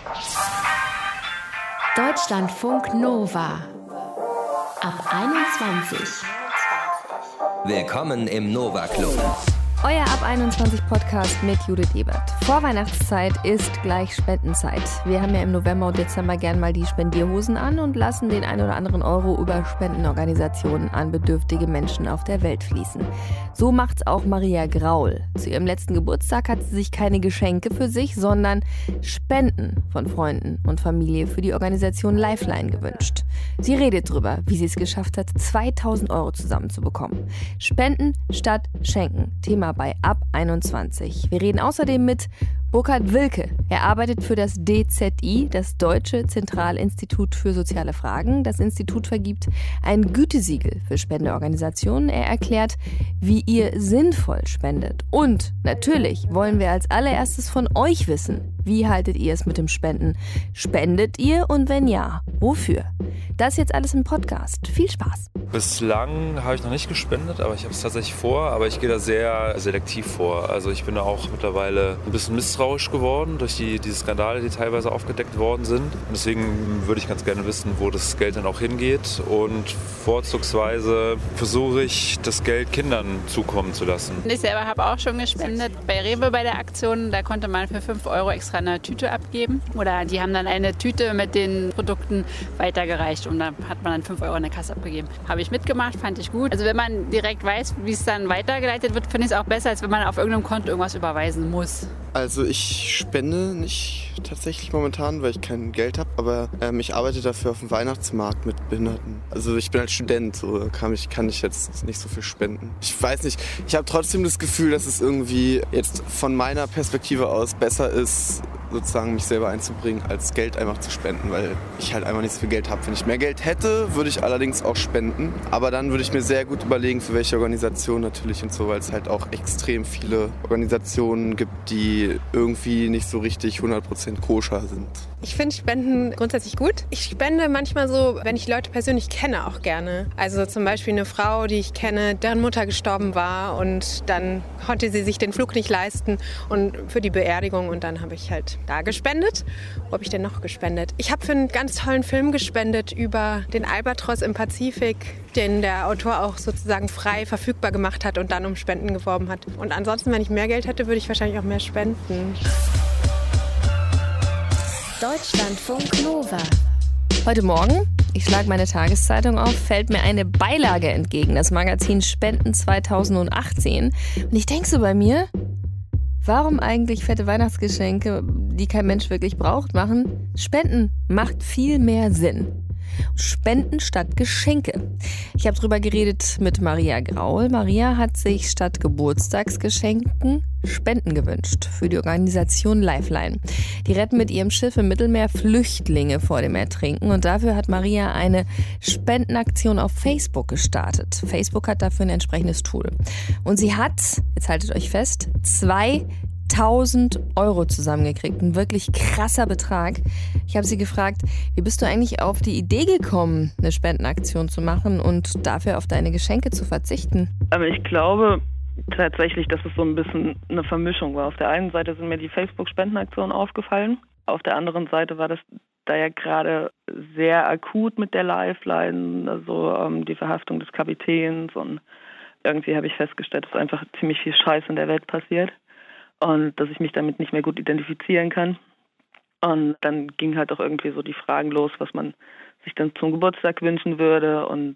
Deutschlandfunk Nova ab 21. Willkommen im Nova Club. Euer Ab 21 Podcast mit Judith Ebert. Vorweihnachtszeit ist gleich Spendenzeit. Wir haben ja im November und Dezember gern mal die Spendierhosen an und lassen den ein oder anderen Euro über Spendenorganisationen an bedürftige Menschen auf der Welt fließen. So macht's auch Maria Graul. Zu ihrem letzten Geburtstag hat sie sich keine Geschenke für sich, sondern Spenden von Freunden und Familie für die Organisation Lifeline gewünscht. Sie redet drüber, wie sie es geschafft hat, 2000 Euro zusammenzubekommen. Spenden statt Schenken. Thema bei Ab 21. Wir reden außerdem mit Burkhard Wilke. Er arbeitet für das DZI, das Deutsche Zentralinstitut für soziale Fragen. Das Institut vergibt ein Gütesiegel für Spendeorganisationen. Er erklärt, wie ihr sinnvoll spendet. Und natürlich wollen wir als allererstes von euch wissen, wie haltet ihr es mit dem Spenden? Spendet ihr und wenn ja, wofür? Das jetzt alles im Podcast. Viel Spaß! Bislang habe ich noch nicht gespendet, aber ich habe es tatsächlich vor. Aber ich gehe da sehr selektiv vor. Also ich bin da auch mittlerweile ein bisschen misstrauisch geworden durch diese Skandale, die teilweise aufgedeckt worden sind. Und deswegen würde ich ganz gerne wissen, wo das Geld dann auch hingeht. Und vorzugsweise versuche ich, das Geld Kindern zukommen zu lassen. Ich selber habe auch schon gespendet. Bei Rewe bei der Aktion, da konnte man für 5 Euro extra eine Tüte abgeben. Oder die haben dann eine Tüte mit den Produkten weitergereicht und da hat man dann 5 Euro in der Kasse abgegeben. Habe ich mitgemacht, fand ich gut. Also wenn man direkt weiß, wie es dann weitergeleitet wird, finde ich es auch besser, als wenn man auf irgendeinem Konto irgendwas überweisen muss. Also ich spende nicht tatsächlich momentan, weil ich kein Geld habe, aber ich arbeite dafür auf dem Weihnachtsmarkt mit Behinderten. Also ich bin halt Student, so kann ich jetzt nicht so viel spenden. Ich weiß nicht, ich habe trotzdem das Gefühl, dass es irgendwie jetzt von meiner Perspektive aus besser ist, sozusagen mich selber einzubringen, als Geld einfach zu spenden, weil ich halt einfach nicht so viel Geld habe. Wenn ich mehr Geld hätte, würde ich allerdings auch spenden, aber dann würde ich mir sehr gut überlegen, für welche Organisation natürlich und so, weil es halt auch extrem viele Organisationen gibt, die irgendwie nicht so richtig 100% koscher sind. Ich finde Spenden grundsätzlich gut. Ich spende manchmal so, wenn ich Leute persönlich kenne, auch gerne. Also zum Beispiel eine Frau, die ich kenne, deren Mutter gestorben war und dann konnte sie sich den Flug nicht leisten und für die Beerdigung und dann habe ich halt da gespendet. Wo habe ich denn noch gespendet? Ich habe für einen ganz tollen Film gespendet über den Albatros im Pazifik, den der Autor auch sozusagen frei verfügbar gemacht hat und dann um Spenden geworben hat. Und ansonsten, wenn ich mehr Geld hätte, würde ich wahrscheinlich auch mehr spenden. Deutschlandfunk Nova. Heute Morgen, ich schlage meine Tageszeitung auf, fällt mir eine Beilage entgegen, das Magazin Spenden 2018. Und ich denke so bei mir, warum eigentlich fette Weihnachtsgeschenke, die kein Mensch wirklich braucht, machen? Spenden macht viel mehr Sinn. Spenden statt Geschenke. Ich habe drüber geredet mit Maria Graul. Maria hat sich statt Geburtstagsgeschenken Spenden gewünscht für die Organisation Lifeline. Die retten mit ihrem Schiff im Mittelmeer Flüchtlinge vor dem Ertrinken und dafür hat Maria eine Spendenaktion auf Facebook gestartet. Facebook hat dafür ein entsprechendes Tool. Und sie hat, jetzt haltet euch fest, 2000 Euro zusammengekriegt. Ein wirklich krasser Betrag. Ich habe sie gefragt, wie bist du eigentlich auf die Idee gekommen, eine Spendenaktion zu machen und dafür auf deine Geschenke zu verzichten? Aber ich glaube tatsächlich, dass es so ein bisschen eine Vermischung war. Auf der einen Seite sind mir die Facebook-Spendenaktionen aufgefallen. Auf der anderen Seite war das da ja gerade sehr akut mit der Lifeline, also die Verhaftung des Kapitäns und irgendwie habe ich festgestellt, dass einfach ziemlich viel Scheiß in der Welt passiert. Und dass ich mich damit nicht mehr gut identifizieren kann. Und dann ging halt auch irgendwie so die Fragen los, was man sich dann zum Geburtstag wünschen würde. Und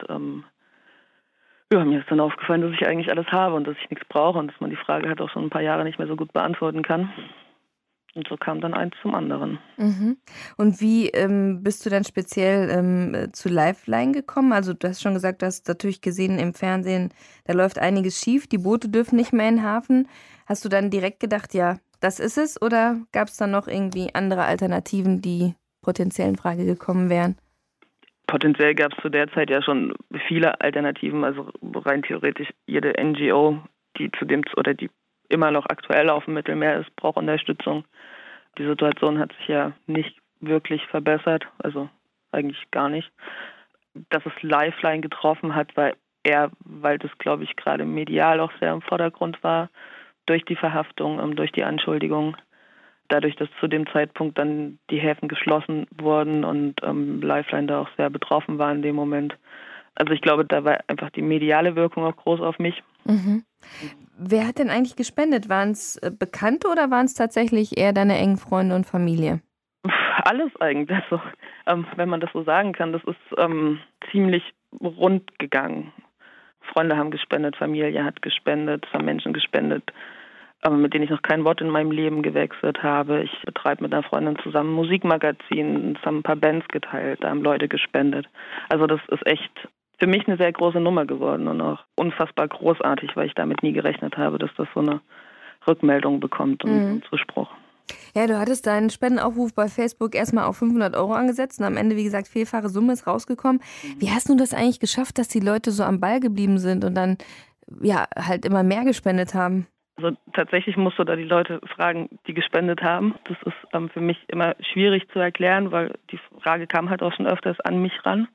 mir ist dann aufgefallen, dass ich eigentlich alles habe und dass ich nichts brauche und dass man die Frage halt auch schon ein paar Jahre nicht mehr so gut beantworten kann. Und so kam dann eins zum anderen. Mhm. Und wie bist du dann speziell zu Lifeline gekommen? Also du hast schon gesagt, du hast natürlich gesehen im Fernsehen, da läuft einiges schief, die Boote dürfen nicht mehr in den Hafen. Hast du dann direkt gedacht, ja, das ist es? Oder gab es dann noch irgendwie andere Alternativen, die potenziell in Frage gekommen wären? Potenziell gab es zu der Zeit ja schon viele Alternativen. Also rein theoretisch jede NGO, die immer noch aktuell auf dem Mittelmeer ist, braucht Unterstützung. Die Situation hat sich ja nicht wirklich verbessert, also eigentlich gar nicht. Dass es Lifeline getroffen hat, war eher, weil das, glaube ich, gerade medial auch sehr im Vordergrund war, durch die Verhaftung, durch die Anschuldigung. dadurch, dass zu dem Zeitpunkt dann die Häfen geschlossen wurden und Lifeline da auch sehr betroffen war in dem Moment. Also ich glaube, da war einfach die mediale Wirkung auch groß auf mich. Mhm. Wer hat denn eigentlich gespendet? Waren es Bekannte oder waren es tatsächlich eher deine engen Freunde und Familie? Alles eigentlich, also, wenn man das so sagen kann. Das ist ziemlich rund gegangen. Freunde haben gespendet, Familie hat gespendet, es haben Menschen gespendet, mit denen ich noch kein Wort in meinem Leben gewechselt habe. Ich betreibe mit einer Freundin zusammen ein Musikmagazin, es haben ein paar Bands geteilt, da haben Leute gespendet. Also das ist echt für mich eine sehr große Nummer geworden und auch unfassbar großartig, weil ich damit nie gerechnet habe, dass das so eine Rückmeldung bekommt und einen Zuspruch. Ja, du hattest deinen Spendenaufruf bei Facebook erstmal auf 500 € angesetzt und am Ende, wie gesagt, vielfache Summe ist rausgekommen. Wie hast du das eigentlich geschafft, dass die Leute so am Ball geblieben sind und dann ja halt immer mehr gespendet haben? Also tatsächlich musst du da die Leute fragen, die gespendet haben. Das ist für mich immer schwierig zu erklären, weil die Frage kam halt auch schon öfters an mich ran.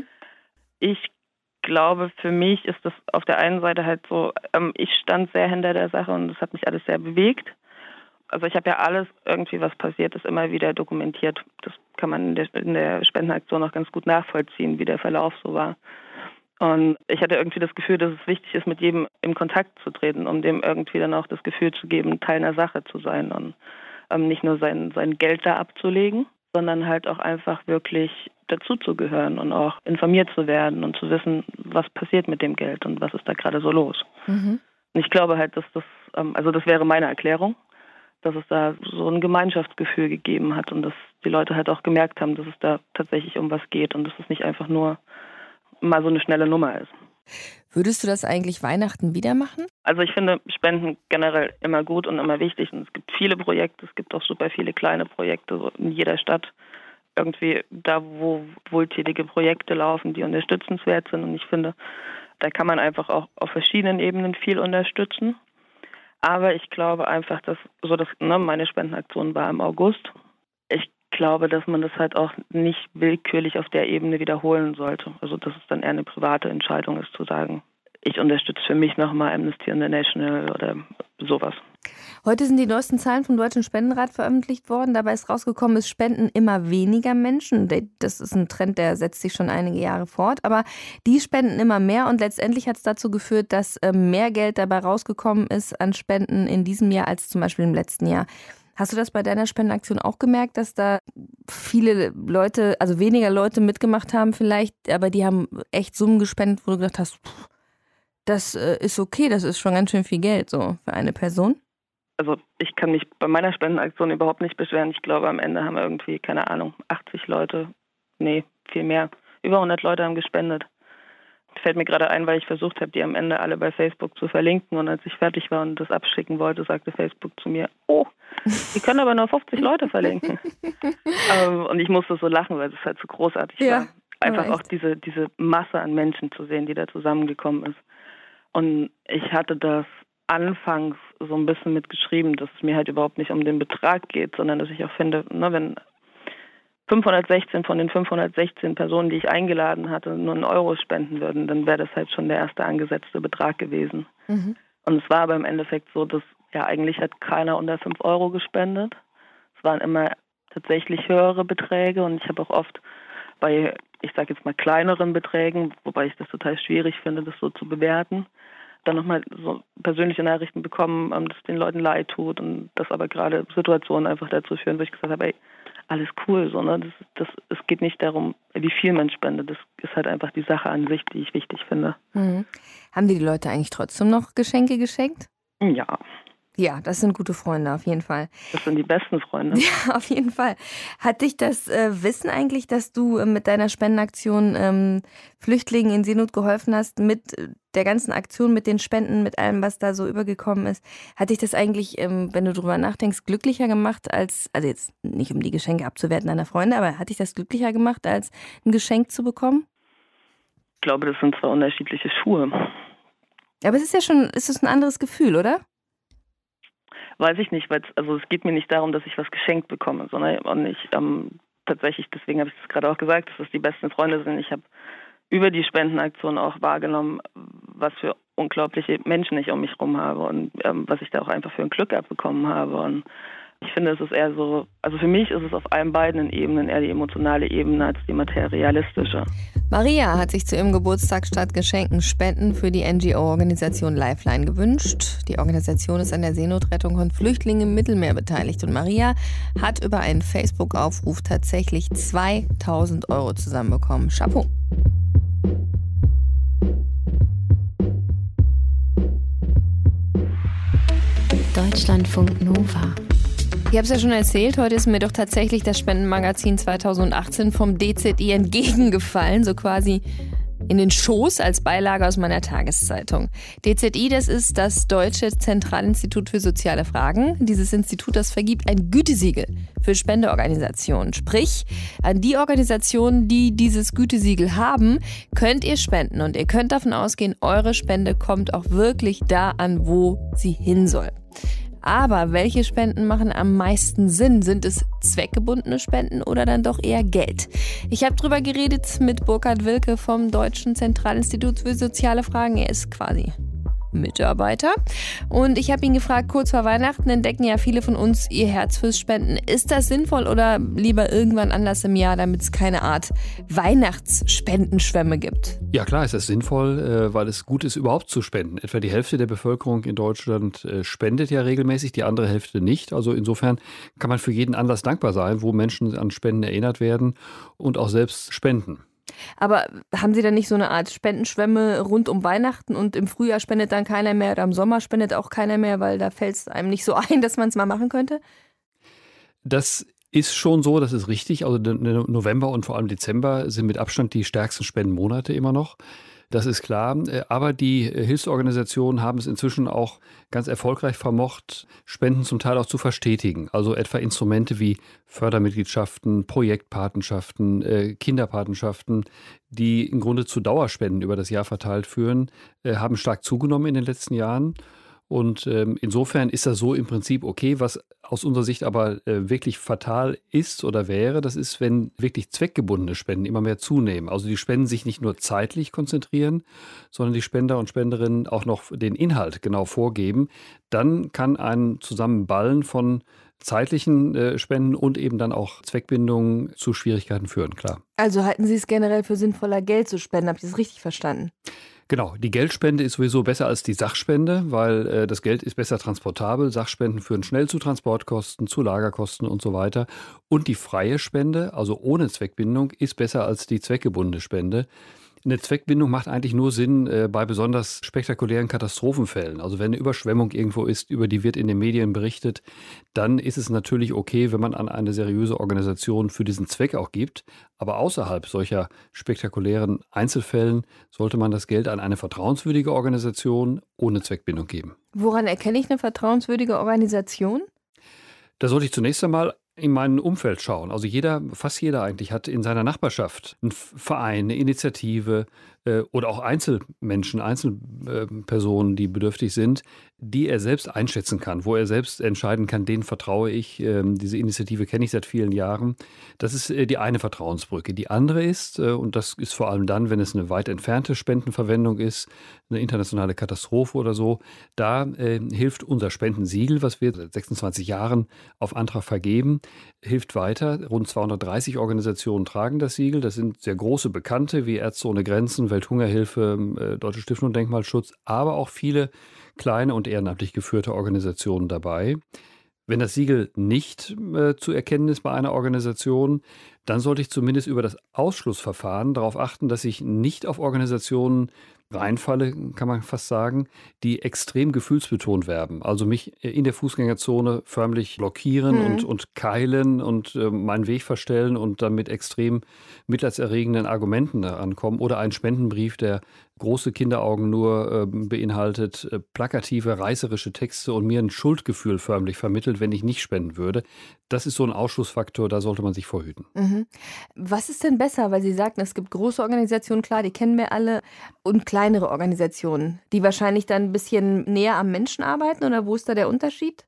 Ich glaube, für mich ist das auf der einen Seite halt so, ich stand sehr hinter der Sache und das hat mich alles sehr bewegt. Also ich habe ja alles irgendwie, was passiert ist, immer wieder dokumentiert. Das kann man in der Spendenaktion auch ganz gut nachvollziehen, wie der Verlauf so war. Und ich hatte irgendwie das Gefühl, dass es wichtig ist, mit jedem in Kontakt zu treten, um dem irgendwie dann auch das Gefühl zu geben, Teil einer Sache zu sein und nicht nur sein Geld da abzulegen, sondern halt auch einfach wirklich dazuzugehören und auch informiert zu werden und zu wissen, was passiert mit dem Geld und was ist da gerade so los. Und ich glaube halt, dass das wäre meine Erklärung, dass es da so ein Gemeinschaftsgefühl gegeben hat und dass die Leute halt auch gemerkt haben, dass es da tatsächlich um was geht und dass es nicht einfach nur mal so eine schnelle Nummer ist. Würdest du das eigentlich Weihnachten wieder machen? Also ich finde Spenden generell immer gut und immer wichtig und es gibt viele Projekte, es gibt auch super viele kleine Projekte so in jeder Stadt. Irgendwie da, wo wohltätige Projekte laufen, die unterstützenswert sind und ich finde, da kann man einfach auch auf verschiedenen Ebenen viel unterstützen. Aber ich glaube einfach, dass meine Spendenaktion war im August. Ich glaube, dass man das halt auch nicht willkürlich auf der Ebene wiederholen sollte. Also dass es dann eher eine private Entscheidung ist, zu sagen, ich unterstütze für mich nochmal Amnesty International oder sowas. Heute sind die neuesten Zahlen vom Deutschen Spendenrat veröffentlicht worden. Dabei ist rausgekommen, es spenden immer weniger Menschen. Das ist ein Trend, der setzt sich schon einige Jahre fort. Aber die spenden immer mehr und letztendlich hat es dazu geführt, dass mehr Geld dabei rausgekommen ist an Spenden in diesem Jahr als zum Beispiel im letzten Jahr. Hast du das bei deiner Spendenaktion auch gemerkt, dass da viele Leute, also weniger Leute mitgemacht haben vielleicht, aber die haben echt Summen gespendet, wo du gedacht hast, das ist okay, das ist schon ganz schön viel Geld so für eine Person? Also ich kann mich bei meiner Spendenaktion überhaupt nicht beschweren. Ich glaube, am Ende haben irgendwie, 80 Leute, viel mehr, über 100 Leute haben gespendet. Fällt mir gerade ein, weil ich versucht habe, die am Ende alle bei Facebook zu verlinken. Und als ich fertig war und das abschicken wollte, sagte Facebook zu mir, die können aber nur 50 Leute verlinken. Und ich musste so lachen, weil es halt so großartig war. Einfach auch diese Masse an Menschen zu sehen, die da zusammengekommen ist. Und ich hatte das anfangs so ein bisschen mitgeschrieben, dass es mir halt überhaupt nicht um den Betrag geht, sondern dass ich auch finde, wenn 516 von den 516 Personen, die ich eingeladen hatte, nur einen Euro spenden würden, dann wäre das halt schon der erste angesetzte Betrag gewesen. Und es war aber im Endeffekt so, dass eigentlich hat keiner unter 5 Euro gespendet. Es waren immer tatsächlich höhere Beträge und ich habe auch oft bei, ich sage jetzt mal kleineren Beträgen, wobei ich das total schwierig finde, das so zu bewerten, dann nochmal so persönliche Nachrichten bekommen, dass den Leuten leid tut und dass aber gerade Situationen einfach dazu führen, wo ich gesagt habe, alles cool, sondern es geht nicht darum, wie viel man spendet. Das ist halt einfach die Sache an sich, die ich wichtig finde. Haben die Leute eigentlich trotzdem noch Geschenke geschenkt? Ja. Ja, das sind gute Freunde, auf jeden Fall. Das sind die besten Freunde. Ja, auf jeden Fall. Hat dich das Wissen eigentlich, dass du mit deiner Spendenaktion Flüchtlingen in Seenot geholfen hast, mit der ganzen Aktion, mit den Spenden, mit allem, was da so übergekommen ist, hat dich das eigentlich, wenn du drüber nachdenkst, glücklicher gemacht als, also jetzt nicht um die Geschenke abzuwerten deiner Freunde, aber hat dich das glücklicher gemacht, als ein Geschenk zu bekommen? Ich glaube, das sind zwei unterschiedliche Schuhe. Aber es ist ein anderes Gefühl, oder? Weiß ich nicht, weil es geht mir nicht darum, dass ich was geschenkt bekomme, sondern ich tatsächlich, deswegen habe ich das gerade auch gesagt, dass es die besten Freunde sind. Ich habe über die Spendenaktion auch wahrgenommen, was für unglaubliche Menschen ich um mich herum habe und was ich da auch einfach für ein Glück abbekommen habe. Und Ich finde, es ist eher so, also für mich ist es auf allen beiden Ebenen eher die emotionale Ebene als die materialistische. Maria hat sich zu ihrem Geburtstag statt Geschenken Spenden für die NGO-Organisation Lifeline gewünscht. Die Organisation ist an der Seenotrettung von Flüchtlingen im Mittelmeer beteiligt. Und Maria hat über einen Facebook-Aufruf tatsächlich 2.000 € zusammenbekommen. Chapeau. Deutschlandfunk Nova. Ich habe es ja schon erzählt, heute ist mir doch tatsächlich das Spendenmagazin 2018 vom DZI entgegengefallen, so quasi in den Schoß als Beilage aus meiner Tageszeitung. DZI, das ist das Deutsche Zentralinstitut für soziale Fragen. Dieses Institut, das vergibt ein Gütesiegel für Spendeorganisationen. Sprich, an die Organisationen, die dieses Gütesiegel haben, könnt ihr spenden. Und ihr könnt davon ausgehen, eure Spende kommt auch wirklich da an, wo sie hin soll. Aber welche Spenden machen am meisten Sinn? Sind es zweckgebundene Spenden oder dann doch eher Geld? Ich habe drüber geredet mit Burkhard Wilke vom Deutschen Zentralinstitut für soziale Fragen. Er ist quasi Mitarbeiter. Und ich habe ihn gefragt, kurz vor Weihnachten entdecken ja viele von uns ihr Herz fürs Spenden. Ist das sinnvoll oder lieber irgendwann anders im Jahr, damit es keine Art Weihnachtsspendenschwemme gibt? Ja klar ist das sinnvoll, weil es gut ist, überhaupt zu spenden. Etwa die Hälfte der Bevölkerung in Deutschland spendet ja regelmäßig, die andere Hälfte nicht. Also insofern kann man für jeden Anlass dankbar sein, wo Menschen an Spenden erinnert werden und auch selbst spenden. Aber haben Sie dann nicht so eine Art Spendenschwemme rund um Weihnachten und im Frühjahr spendet dann keiner mehr oder im Sommer spendet auch keiner mehr, weil da fällt es einem nicht so ein, dass man es mal machen könnte? Das ist schon so, das ist richtig. Also November und vor allem Dezember sind mit Abstand die stärksten Spendenmonate immer noch. Das ist klar. Aber die Hilfsorganisationen haben es inzwischen auch ganz erfolgreich vermocht, Spenden zum Teil auch zu verstetigen. Also etwa Instrumente wie Fördermitgliedschaften, Projektpatenschaften, Kinderpatenschaften, die im Grunde zu Dauerspenden über das Jahr verteilt führen, haben stark zugenommen in den letzten Jahren. Und insofern ist das so im Prinzip okay. Was aus unserer Sicht aber wirklich fatal ist oder wäre, das ist, wenn wirklich zweckgebundene Spenden immer mehr zunehmen. Also die Spenden sich nicht nur zeitlich konzentrieren, sondern die Spender und Spenderinnen auch noch den Inhalt genau vorgeben. Dann kann ein Zusammenballen von zeitlichen Spenden und eben dann auch Zweckbindungen zu Schwierigkeiten führen, klar. Also halten Sie es generell für sinnvoller, Geld zu spenden? Habe ich das richtig verstanden? Genau, die Geldspende ist sowieso besser als die Sachspende, weil das Geld ist besser transportabel. Sachspenden führen schnell zu Transportkosten, zu Lagerkosten und so weiter. Und die freie Spende, also ohne Zweckbindung, ist besser als die zweckgebundene Spende. Eine Zweckbindung macht eigentlich nur Sinn bei besonders spektakulären Katastrophenfällen. Also wenn eine Überschwemmung irgendwo ist, über die wird in den Medien berichtet, dann ist es natürlich okay, wenn man an eine seriöse Organisation für diesen Zweck auch gibt. Aber außerhalb solcher spektakulären Einzelfällen sollte man das Geld an eine vertrauenswürdige Organisation ohne Zweckbindung geben. Woran erkenne ich eine vertrauenswürdige Organisation? Da sollte ich zunächst einmal in meinem Umfeld schauen. Also fast jeder eigentlich hat in seiner Nachbarschaft einen Verein, eine Initiative oder auch Einzelmenschen, Einzelpersonen, die bedürftig sind, die er selbst einschätzen kann, wo er selbst entscheiden kann, denen vertraue ich. Diese Initiative kenne ich seit vielen Jahren. Das ist die eine Vertrauensbrücke. Die andere ist, und das ist vor allem dann, wenn es eine weit entfernte Spendenverwendung ist, eine internationale Katastrophe oder so, da hilft unser Spendensiegel, was wir seit 26 Jahren auf Antrag vergeben, hilft weiter. Rund 230 Organisationen tragen das Siegel. Das sind sehr große Bekannte wie Ärzte ohne Grenzen, Welthungerhilfe, Deutsche Stiftung und Denkmalschutz, aber auch viele kleine und ehrenamtlich geführte Organisationen dabei. Wenn das Siegel nicht zu erkennen ist bei einer Organisation, dann sollte ich zumindest über das Ausschlussverfahren darauf achten, dass ich nicht auf Organisationen reinfalle, kann man fast sagen, die extrem gefühlsbetont werben. Also mich in der Fußgängerzone förmlich blockieren und keilen und meinen Weg verstellen und dann mit extrem mitleidserregenden Argumenten ankommen. Oder einen Spendenbrief, der große Kinderaugen nur beinhaltet, plakative, reißerische Texte und mir ein Schuldgefühl förmlich vermittelt, wenn ich nicht spenden würde. Das ist so ein Ausschlussfaktor, da sollte man sich vorhüten. Mhm. Was ist denn besser? Weil Sie sagten, es gibt große Organisationen, klar, die kennen wir alle, und kleinere Organisationen, die wahrscheinlich dann ein bisschen näher am Menschen arbeiten, oder wo ist da der Unterschied?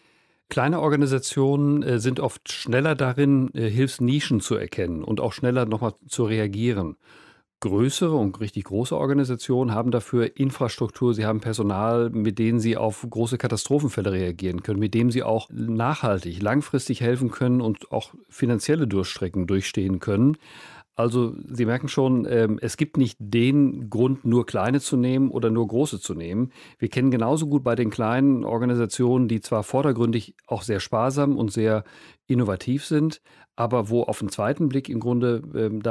Kleine Organisationen sind oft schneller darin, Hilfsnischen zu erkennen und auch schneller nochmal zu reagieren. Größere und richtig große Organisationen haben dafür Infrastruktur, sie haben Personal, mit denen sie auf große Katastrophenfälle reagieren können, mit dem sie auch nachhaltig, langfristig helfen können und auch finanzielle Durchstrecken durchstehen können. Also Sie merken schon, es gibt nicht den Grund, nur kleine zu nehmen oder nur große zu nehmen. Wir kennen genauso gut bei den kleinen Organisationen, die zwar vordergründig auch sehr sparsam und sehr innovativ sind, aber wo auf den zweiten Blick im Grunde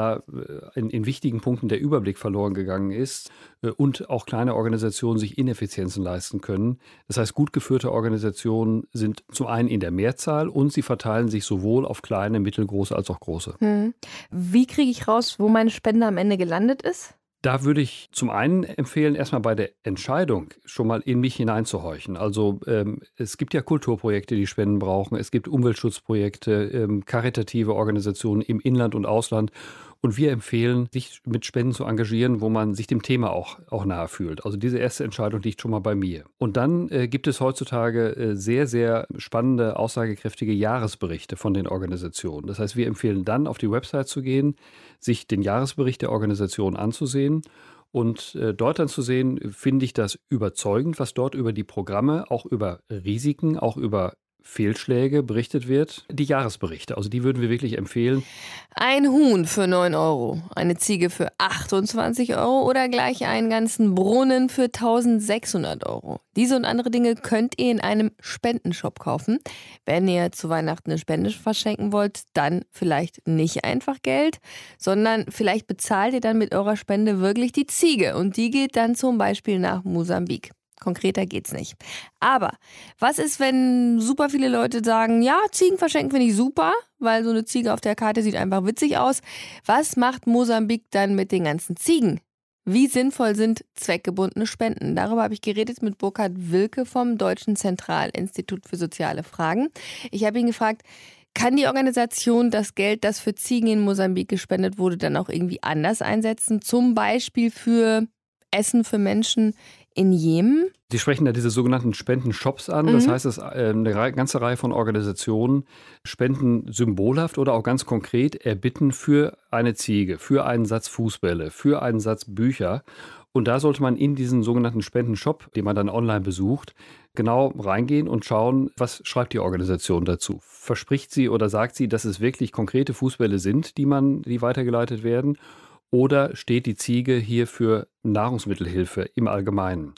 in wichtigen Punkten der Überblick verloren gegangen ist und auch kleine Organisationen sich Ineffizienzen leisten können. Das heißt, gut geführte Organisationen sind zum einen in der Mehrzahl und sie verteilen sich sowohl auf kleine, mittelgroße als auch große. Wie kriege ich raus, wo meine Spende am Ende gelandet ist? Da würde ich zum einen empfehlen, erstmal bei der Entscheidung schon mal in mich hineinzuhorchen. Also es gibt ja Kulturprojekte, die Spenden brauchen. Es gibt Umweltschutzprojekte, karitative Organisationen im Inland und Ausland. Und wir empfehlen, sich mit Spenden zu engagieren, wo man sich dem Thema auch nahe fühlt. Also diese erste Entscheidung liegt schon mal bei mir. Und dann gibt es heutzutage sehr, sehr spannende, aussagekräftige Jahresberichte von den Organisationen. Das heißt, wir empfehlen dann, auf die Website zu gehen, sich den Jahresbericht der Organisation anzusehen. Und dort dann zu sehen, finde ich das überzeugend, was dort über die Programme, auch über Risiken, auch über Fehlschläge berichtet wird. Die Jahresberichte, also die würden wir wirklich empfehlen. Ein Huhn für 9 €, eine Ziege für 28 € oder gleich einen ganzen Brunnen für 1.600 €. Diese und andere Dinge könnt ihr in einem Spendenshop kaufen. Wenn ihr zu Weihnachten eine Spende verschenken wollt, dann vielleicht nicht einfach Geld, sondern vielleicht bezahlt ihr dann mit eurer Spende wirklich die Ziege und die geht dann zum Beispiel nach Mosambik. Konkreter geht's nicht. Aber was ist, wenn super viele Leute sagen, ja, Ziegen verschenken finde ich super, weil so eine Ziege auf der Karte sieht einfach witzig aus. Was macht Mosambik dann mit den ganzen Ziegen? Wie sinnvoll sind zweckgebundene Spenden? Darüber habe ich geredet mit Burkhard Wilke vom Deutschen Zentralinstitut für soziale Fragen. Ich habe ihn gefragt, kann die Organisation das Geld, das für Ziegen in Mosambik gespendet wurde, dann auch irgendwie anders einsetzen? Zum Beispiel für Essen für Menschen in Jemen? Sie sprechen da diese sogenannten Spendenshops an. Das heißt, dass eine ganze Reihe von Organisationen Spenden symbolhaft oder auch ganz konkret erbitten für eine Ziege, für einen Satz Fußbälle, für einen Satz Bücher. Und da sollte man in diesen sogenannten Spendenshop, den man dann online besucht, genau reingehen und schauen, was schreibt die Organisation dazu. Verspricht sie oder sagt sie, dass es wirklich konkrete Fußbälle sind, die weitergeleitet werden? Oder steht die Ziege hier für Nahrungsmittelhilfe im Allgemeinen?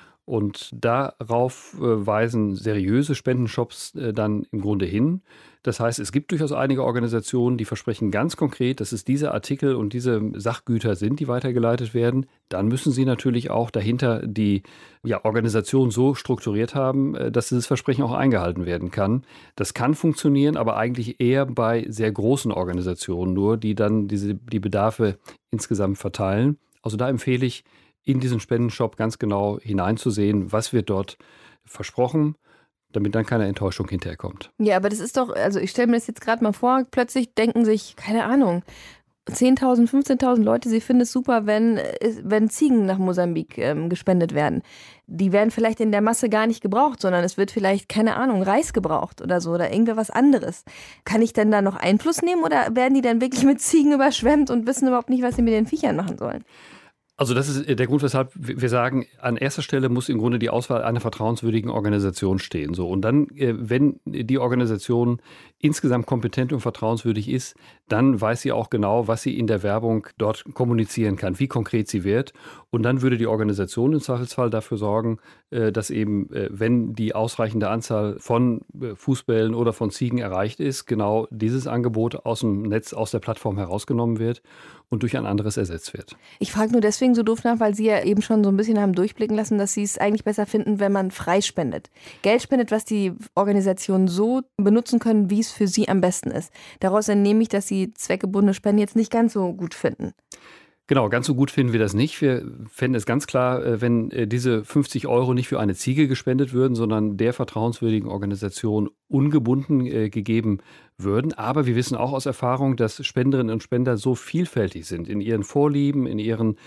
Und darauf weisen seriöse Spendenshops dann im Grunde hin. Das heißt, es gibt durchaus einige Organisationen, die versprechen ganz konkret, dass es diese Artikel und diese Sachgüter sind, die weitergeleitet werden. Dann müssen sie natürlich auch dahinter die Organisation so strukturiert haben, dass dieses Versprechen auch eingehalten werden kann. Das kann funktionieren, aber eigentlich eher bei sehr großen Organisationen nur, die dann die Bedarfe insgesamt verteilen. Also da empfehle ich, in diesen Spendenshop ganz genau hineinzusehen, was wird dort versprochen, damit dann keine Enttäuschung hinterherkommt. Ja, aber das ist doch, also ich stelle mir das jetzt gerade mal vor, plötzlich denken sich, keine Ahnung, 10.000, 15.000 Leute, sie finden es super, wenn Ziegen nach Mosambik gespendet werden. Die werden vielleicht in der Masse gar nicht gebraucht, sondern es wird vielleicht, keine Ahnung, Reis gebraucht oder so oder irgendwas anderes. Kann ich denn da noch Einfluss nehmen oder werden die dann wirklich mit Ziegen überschwemmt und wissen überhaupt nicht, was sie mit den Viechern machen sollen? Also das ist der Grund, weshalb wir sagen, an erster Stelle muss im Grunde die Auswahl einer vertrauenswürdigen Organisation stehen. So. Und dann, wenn die Organisation insgesamt kompetent und vertrauenswürdig ist, dann weiß sie auch genau, was sie in der Werbung dort kommunizieren kann, wie konkret sie wird. Und dann würde die Organisation im Zweifelsfall dafür sorgen, dass eben, wenn die ausreichende Anzahl von Fußbällen oder von Ziegen erreicht ist, genau dieses Angebot aus dem Netz, aus der Plattform herausgenommen wird und durch ein anderes ersetzt wird. Ich frage nur deswegen so doof nach, weil Sie ja eben schon so ein bisschen haben durchblicken lassen, dass Sie es eigentlich besser finden, wenn man frei spendet. Geld spendet, was die Organisationen so benutzen können, wie es für sie am besten ist. Daraus entnehme ich, dass Sie zweckgebundene Spenden jetzt nicht ganz so gut finden. Genau, ganz so gut finden wir das nicht. Wir fänden es ganz klar, wenn diese 50 € nicht für eine Ziege gespendet würden, sondern der vertrauenswürdigen Organisation ungebunden gegeben würden. Aber wir wissen auch aus Erfahrung, dass Spenderinnen und Spender so vielfältig sind in ihren Vorlieben, in ihren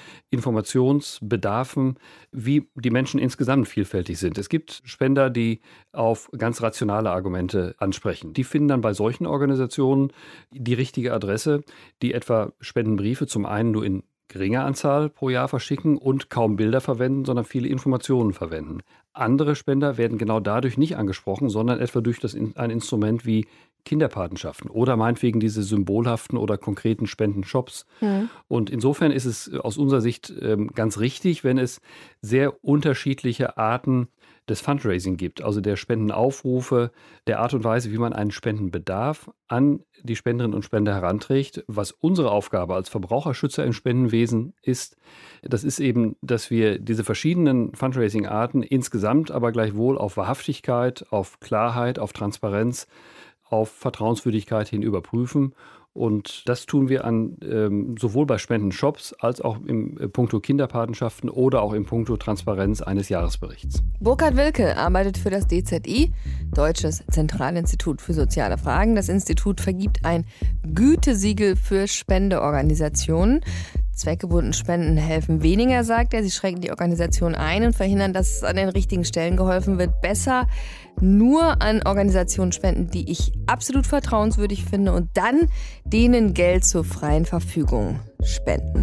Informationsbedarfen, wie die Menschen insgesamt vielfältig sind. Es gibt Spender, die auf ganz rationale Argumente ansprechen. Die finden dann bei solchen Organisationen die richtige Adresse, die etwa Spendenbriefe zum einen nur in geringe Anzahl pro Jahr verschicken und kaum Bilder verwenden, sondern viele Informationen verwenden. Andere Spender werden genau dadurch nicht angesprochen, sondern etwa durch ein Instrument wie Kinderpatenschaften oder meinetwegen diese symbolhaften oder konkreten Spendenshops. Und insofern ist es aus unserer Sicht ganz richtig, wenn es sehr unterschiedliche Arten des Fundraising gibt, also der Spendenaufrufe, der Art und Weise, wie man einen Spendenbedarf an die Spenderinnen und Spender heranträgt. Was unsere Aufgabe als Verbraucherschützer im Spendenwesen ist, das ist eben, dass wir diese verschiedenen Fundraising-Arten insgesamt aber gleichwohl auf Wahrhaftigkeit, auf Klarheit, auf Transparenz, auf Vertrauenswürdigkeit hin überprüfen. Und das tun wir sowohl bei Spendenshops als auch im Punkto Kinderpatenschaften oder auch im Punkto Transparenz eines Jahresberichts. Burkhard Wilke arbeitet für das DZI, Deutsches Zentralinstitut für soziale Fragen. Das Institut vergibt ein Gütesiegel für Spendeorganisationen. Zweckgebundene Spenden helfen weniger, sagt er. Sie schränken die Organisation ein und verhindern, dass an den richtigen Stellen geholfen wird. Besser nur an Organisationen spenden, die ich absolut vertrauenswürdig finde und dann denen Geld zur freien Verfügung spenden.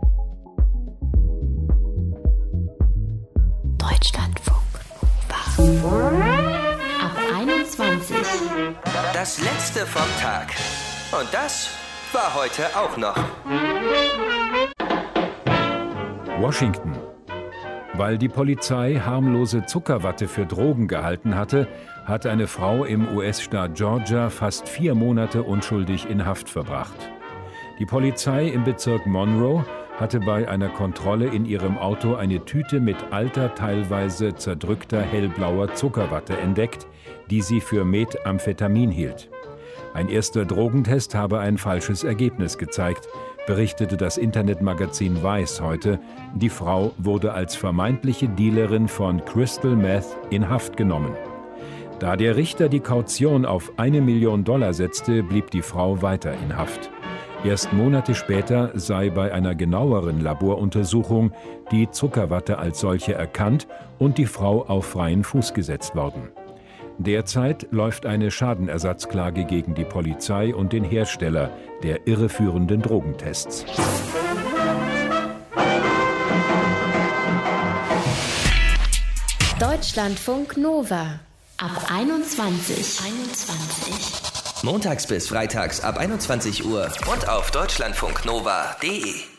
Deutschlandfunk ab 21. Das letzte vom Tag. Und das war heute auch noch. Washington. Weil die Polizei harmlose Zuckerwatte für Drogen gehalten hatte, hat eine Frau im US-Staat Georgia fast 4 Monate unschuldig in Haft verbracht. Die Polizei im Bezirk Monroe hatte bei einer Kontrolle in ihrem Auto eine Tüte mit alter, teilweise zerdrückter hellblauer Zuckerwatte entdeckt, die sie für Methamphetamin hielt. Ein erster Drogentest habe ein falsches Ergebnis gezeigt, berichtete das Internetmagazin Vice heute. Die Frau wurde als vermeintliche Dealerin von Crystal Meth in Haft genommen. Da der Richter die Kaution auf $1 Million setzte, blieb die Frau weiter in Haft. Erst Monate später sei bei einer genaueren Laboruntersuchung die Zuckerwatte als solche erkannt und die Frau auf freien Fuß gesetzt worden. Derzeit läuft eine Schadenersatzklage gegen die Polizei und den Hersteller der irreführenden Drogentests. Deutschlandfunk Nova ab 21. Montags bis freitags ab 21 Uhr und auf deutschlandfunknova.de.